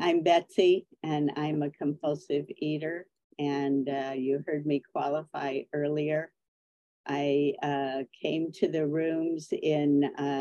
I'm Betsy, and I'm a compulsive eater. And you heard me qualify earlier. I came to the rooms in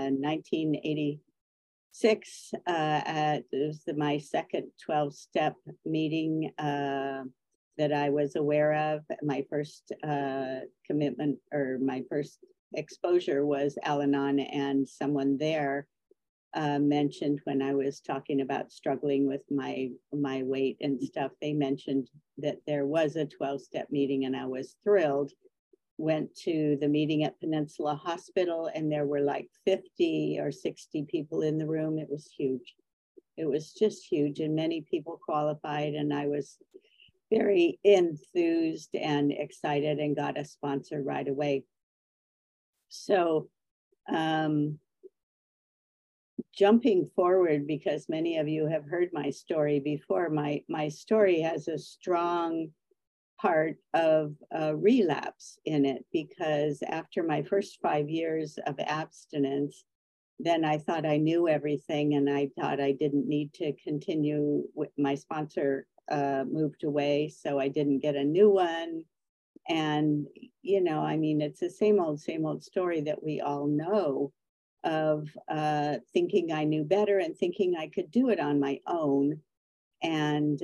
1986. It was my second 12-step meeting that I was aware of. My first commitment or my first exposure was Al-Anon, and someone there mentioned when I was talking about struggling with my weight and stuff, they mentioned that there was a 12-step meeting, and I was thrilled. Went to the meeting at Peninsula Hospital, and there were like 50 or 60 people in the room. It was huge. It was just huge, and many people qualified, and I was very enthused and excited and got a sponsor right away. So jumping forward, because many of you have heard my story before, my story has a strong part of relapse in it, because after my first 5 years of abstinence, then I thought I knew everything, and I thought I didn't need to continue. My sponsor moved away, so I didn't get a new one. And, you know, I mean, it's the same old story that we all know of thinking I knew better and thinking I could do it on my own. And,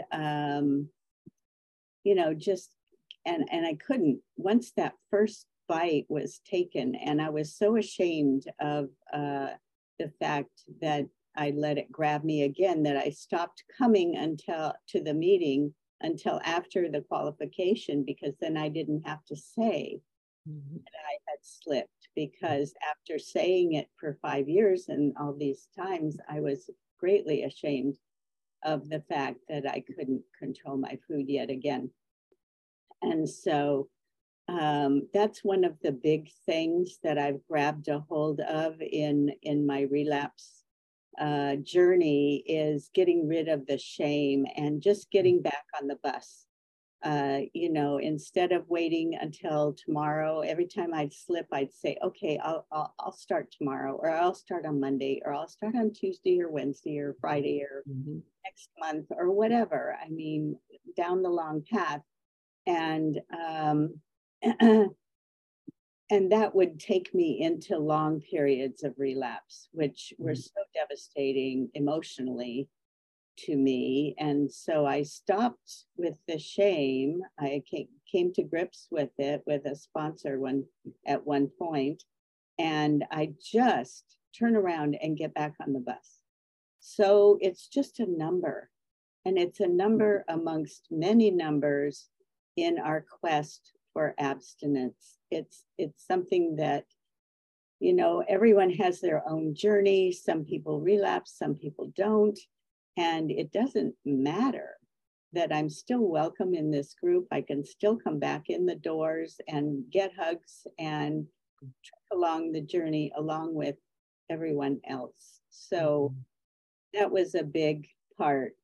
you know, just, and I couldn't. Once that first bite was taken, and I was so ashamed of the fact that I let it grab me again, that I stopped coming to the meeting until after the qualification, because then I didn't have to say that I had slipped, because after saying it for 5 years and all these times, I was greatly ashamed of the fact that I couldn't control my food yet again. And so that's one of the big things that I've grabbed a hold of in my relapse journey, is getting rid of the shame and just getting back on the bus. You know, instead of waiting until tomorrow, every time I'd slip, I'd say, okay, I'll start tomorrow, or I'll start on Monday, or I'll start on Tuesday or Wednesday or Friday or next month or whatever. I mean, down the long path. And and that would take me into long periods of relapse, which were so devastating emotionally to me. And so I stopped with the shame. I came to grips with it with a sponsor at one point, and I just turn around and get back on the bus. So it's just a number, and it's a number amongst many numbers in our quest for abstinence. It's something that, you know, everyone has their own journey. Some people relapse, some people don't. And it doesn't matter that I'm still welcome in this group. I can still come back in the doors and get hugs and trek along the journey along with everyone else. So that was a big part.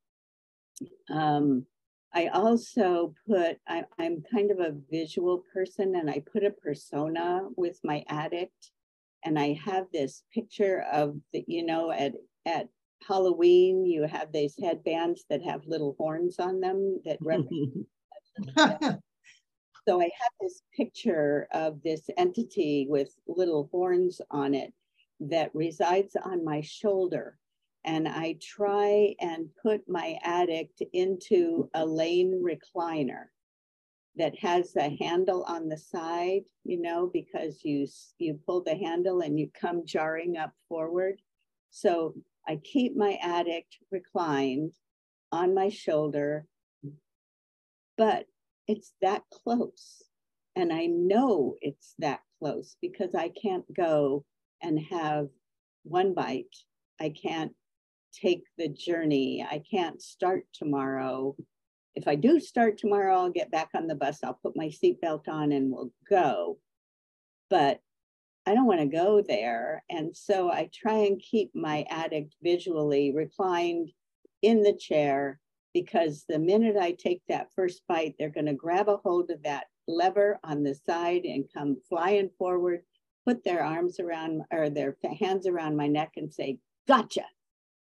I also I'm kind of a visual person, and I put a persona with my addict. And I have this picture of you know, at Halloween, you have these headbands that have little horns on them that represent. So I have this picture of this entity with little horns on it that resides on my shoulder. And I try and put my addict into a lane recliner that has a handle on the side, you know, because you pull the handle and you come jarring up forward. So I keep my addict reclined on my shoulder, but it's that close. And I know it's that close because I can't go and have one bite. I can't take the journey. I can't start tomorrow. If I do start tomorrow, I'll get back on the bus. I'll put my seatbelt on and we'll go. But I don't want to go there. And so I try and keep my addict visually reclined in the chair, because the minute I take that first bite, they're going to grab a hold of that lever on the side and come flying forward, put their arms around, or their hands around my neck and say, gotcha.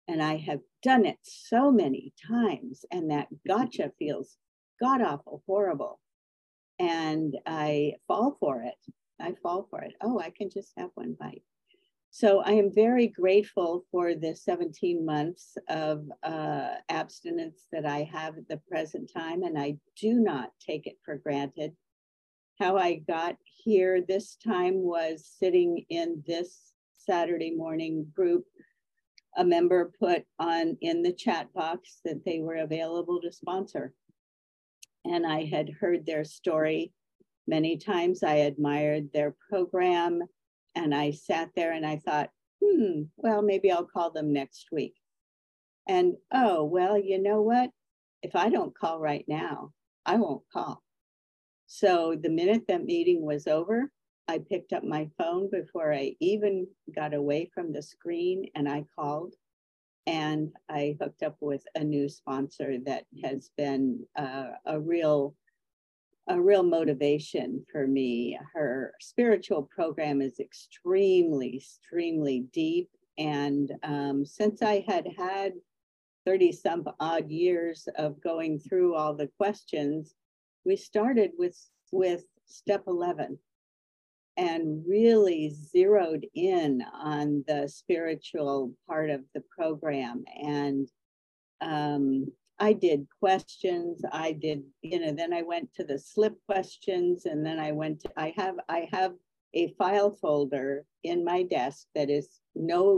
And I have done it so many times, and that gotcha feels god awful horrible. And I fall for it. Oh, I can just have one bite. So I am very grateful for the 17 months of abstinence that I have at the present time, and I do not take it for granted. How I got here this time was sitting in this Saturday morning group. A member put on in the chat box that they were available to sponsor. And I had heard their story many times. I admired their program, and I sat there and I thought, well, maybe I'll call them next week. And oh, well, you know what? If I don't call right now, I won't call. So the minute that meeting was over, I picked up my phone before I even got away from the screen, and I called, and I hooked up with a new sponsor that has been a real motivation for me. Her spiritual program is extremely deep. And since I had 30 some odd years of going through all the questions, we started with step 11 and really zeroed in on the spiritual part of the program. And I did questions. I did, then I went to the slip questions, and then I have a file folder in my desk that is no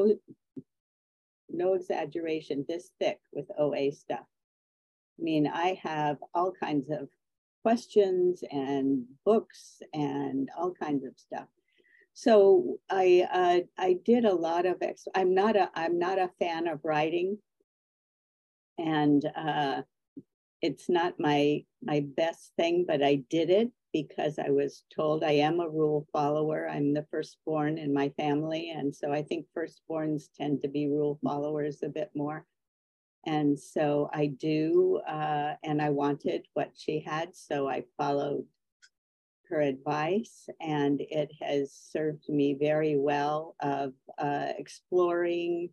exaggeration, this thick with OA stuff. I mean, I have all kinds of questions and books and all kinds of stuff. So I did a lot of, I'm not a fan of writing. And it's not my best thing, but I did it because I was told. I am a rule follower. I'm the firstborn in my family. And so I think firstborns tend to be rule followers a bit more. And so I do, and I wanted what she had, so I followed her advice, and it has served me very well of exploring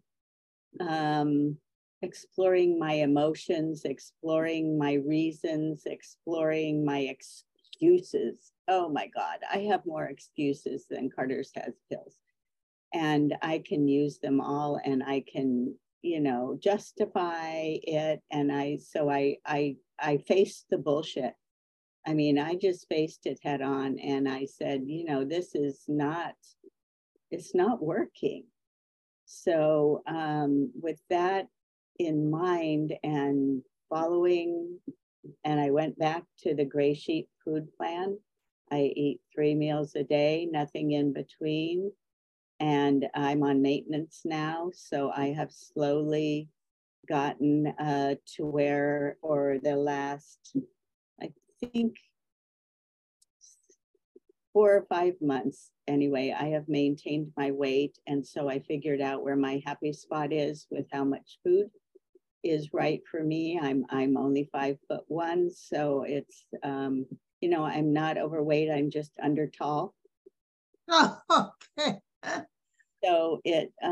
my emotions, exploring my reasons, exploring my excuses. Oh my God, I have more excuses than Carter's has pills. And I can use them all, and I can, justify it. And I faced the bullshit. I mean, I just faced it head on, and I said, this is not, it's not working. So with that in mind and following, and I went back to the Gray Sheet food plan. I eat 3 meals a day, nothing in between. And I'm on maintenance now. So I have slowly gotten to where, or the last, I think 4 or 5 months anyway, I have maintained my weight. And so I figured out where my happy spot is with how much food is right for me. I'm only 5'1", so it's I'm not overweight. I'm just under tall. Oh, okay. So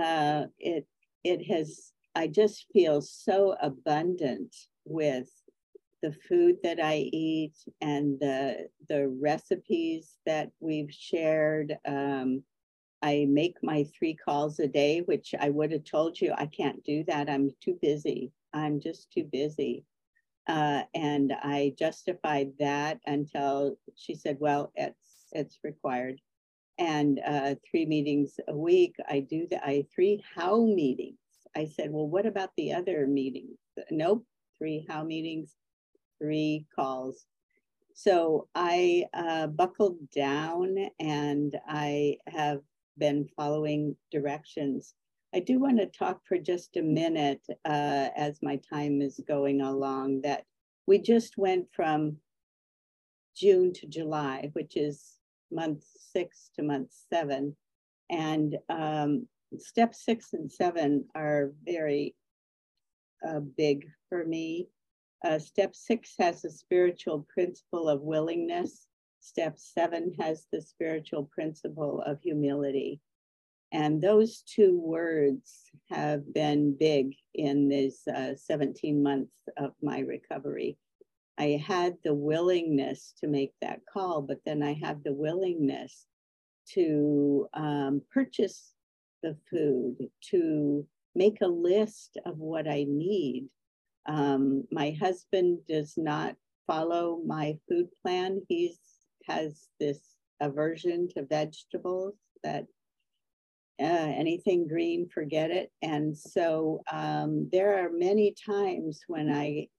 I just feel so abundant with the food that I eat and the recipes that we've shared. I make my 3 calls a day, which I would have told you I can't do that. I'm too busy. I'm just too busy. And I justified that until she said, well, it's required. And 3 meetings a week. I do that. 3 how meetings. I said, well, what about the other meetings? Nope, 3 how meetings, 3 calls. So I buckled down, and I have been following directions. I do want to talk for just a minute as my time is going along, that we just went from June to July, which is month 6 to month 7. And step 6 and 7 are very big for me. Step 6 has the spiritual principle of willingness. Step 7 has the spiritual principle of humility. And those two words have been big in this 17 months of my recovery. I had the willingness to make that call, but then I have the willingness to purchase the food, to make a list of what I need. My husband does not follow my food plan. He has this aversion to vegetables that anything green, forget it. And so there are many times when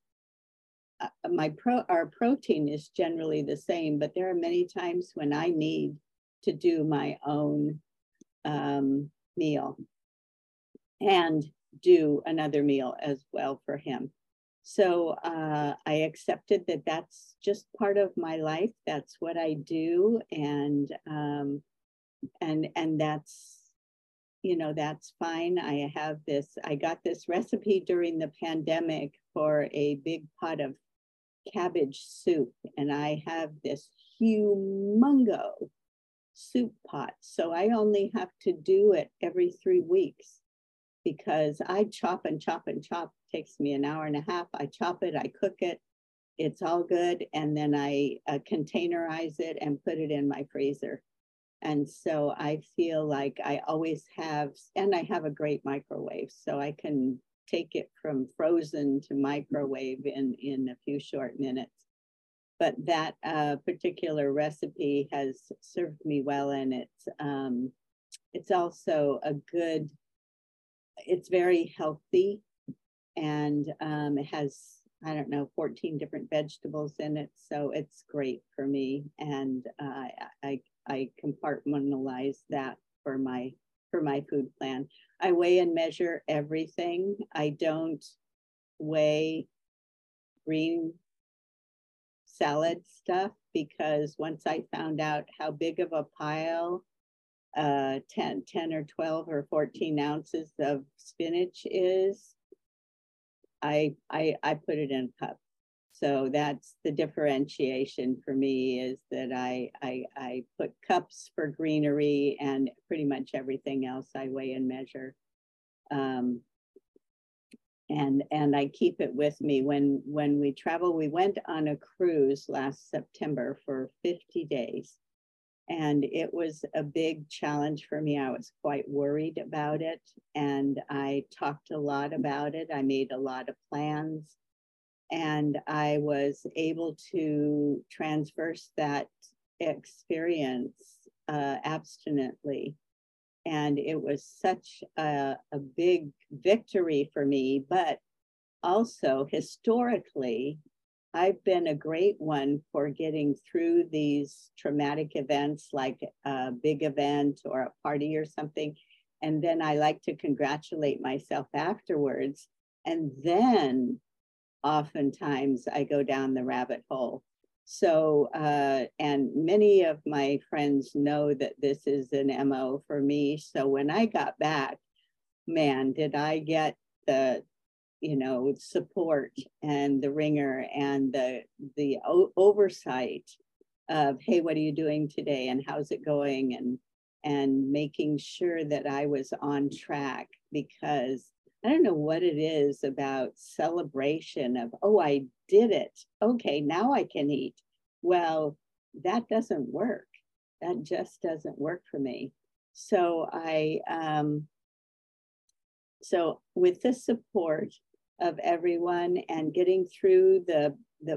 our protein is generally the same, but there are many times when I need to do my own meal and do another meal as well for him. So I accepted that that's just part of my life. That's what I do, and that's, you know, that's fine. I got this recipe during the pandemic for a big pot of cabbage soup, and I have this humongo soup pot. So I only have to do it every 3 weeks because I chop and chop and chop. It takes me an hour and a half. I chop it, I cook it, it's all good. And then I containerize it and put it in my freezer. And so I feel like I always have, and I have a great microwave, so I can take it from frozen to microwave in a few short minutes. But that particular recipe has served me well, and it's also it's very healthy, and it has, I don't know, 14 different vegetables in it, so it's great for me. And I compartmentalize that for my food plan. I weigh and measure everything. I don't weigh green salad stuff because once I found out how big of a pile 10 or 12 or 14 ounces of spinach is, I put it in a cup. So that's the differentiation for me, is that I put cups for greenery, and pretty much everything else I weigh and measure. And I keep it with me when we travel. We went on a cruise last September for 50 days. And it was a big challenge for me. I was quite worried about it. And I talked a lot about it. I made a lot of plans. And I was able to transverse that experience abstinently. And it was such a big victory for me. But also historically, I've been a great one for getting through these traumatic events, like a big event or a party or something. And then I like to congratulate myself afterwards. And then oftentimes I go down the rabbit hole. So, and many of my friends know that this is an MO for me. So when I got back, man, did I get the, you know, support and the ringer and the oversight of, hey, what are you doing today and how's it going, and making sure that I was on track, because I don't know what it is about celebration of, oh, I did it, okay, now I can eat. Well, that doesn't work. That just doesn't work for me. So so with the support of everyone and getting through the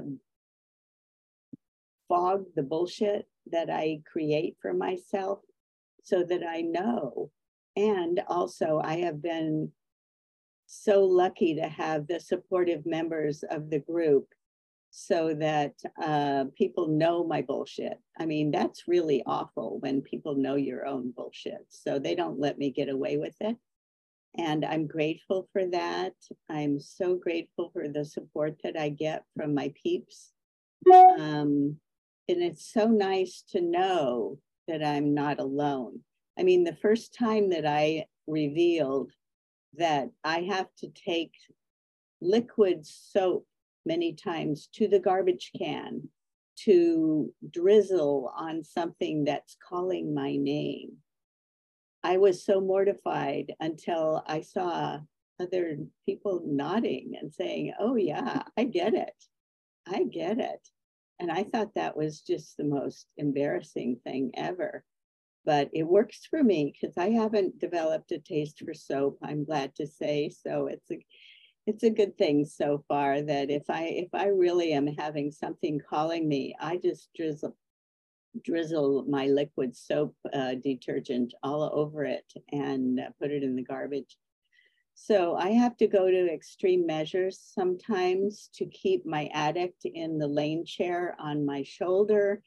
fog, the bullshit that I create for myself, so that I know. And also I have been so lucky to have the supportive members of the group, so that people know my bullshit. I mean, that's really awful when people know your own bullshit. So they don't let me get away with it. And I'm grateful for that. I'm so grateful for the support that I get from my peeps. And it's so nice to know that I'm not alone. I mean, the first time that I revealed that I have to take liquid soap many times to the garbage can to drizzle on something that's calling my name, I was so mortified until I saw other people nodding and saying, oh yeah, I get it. I get it. And I thought that was just the most embarrassing thing ever. But it works for me because I haven't developed a taste for soap, I'm glad to say. So it's a good thing so far that if I really am having something calling me, I just drizzle my liquid soap detergent all over it and put it in the garbage. So I have to go to extreme measures sometimes to keep my addict in the lane chair on my shoulder.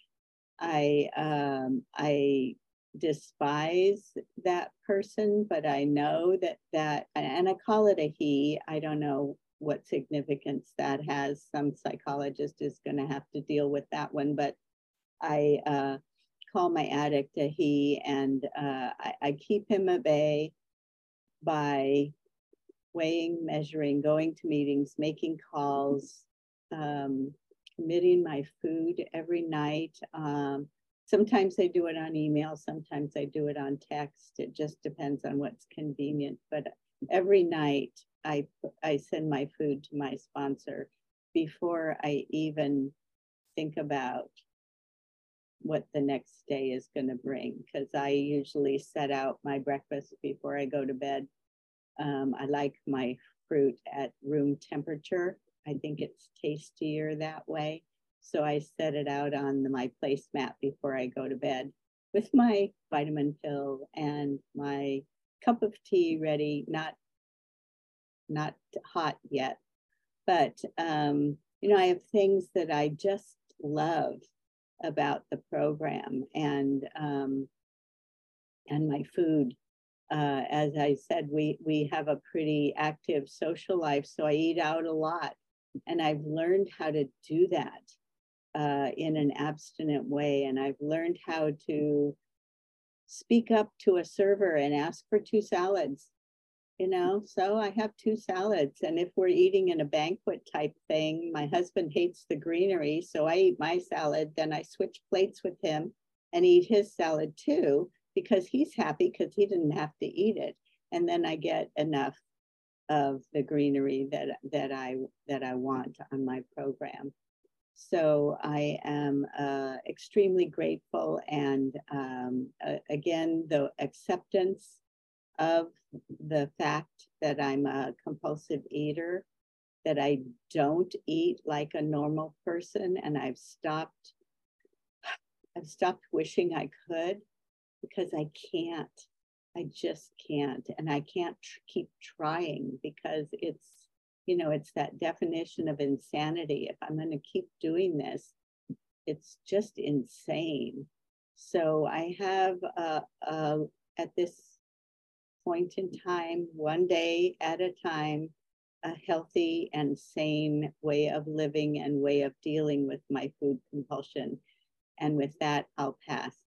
I despise that person, but I know that, and I call it a he. I don't know what significance that has. Some psychologist is going to have to deal with that one, but I call my addict a he, and I keep him at bay by weighing, measuring, going to meetings, making calls, committing my food every night. Sometimes I do it on email, sometimes I do it on text. It just depends on what's convenient. But every night I send my food to my sponsor before I even think about what the next day is going to bring, because I usually set out my breakfast before I go to bed. I like my fruit at room temperature. I think it's tastier that way. So I set it out on my placemat before I go to bed with my vitamin pill and my cup of tea ready, not hot yet. But, you know, I have things that I just love about the program and my food. As I said, we have a pretty active social life, so I eat out a lot. And I've learned how to do that in an abstinent way. And I've learned how to speak up to a server and ask for 2 salads, you know? So I have 2 salads. And if we're eating in a banquet type thing, my husband hates the greenery. So I eat my salad, then I switch plates with him and eat his salad too, because he's happy because he didn't have to eat it. And then I get enough of the greenery that I want on my program. So I am extremely grateful. And again, the acceptance of the fact that I'm a compulsive eater, that I don't eat like a normal person, and I've stopped wishing I could, because I can't. I just can't. And I can't keep trying, because it's, you know, it's that definition of insanity. If I'm going to keep doing this, it's just insane. So I have, at this point in time, one day at a time, a healthy and sane way of living and way of dealing with my food compulsion. And with that, I'll pass.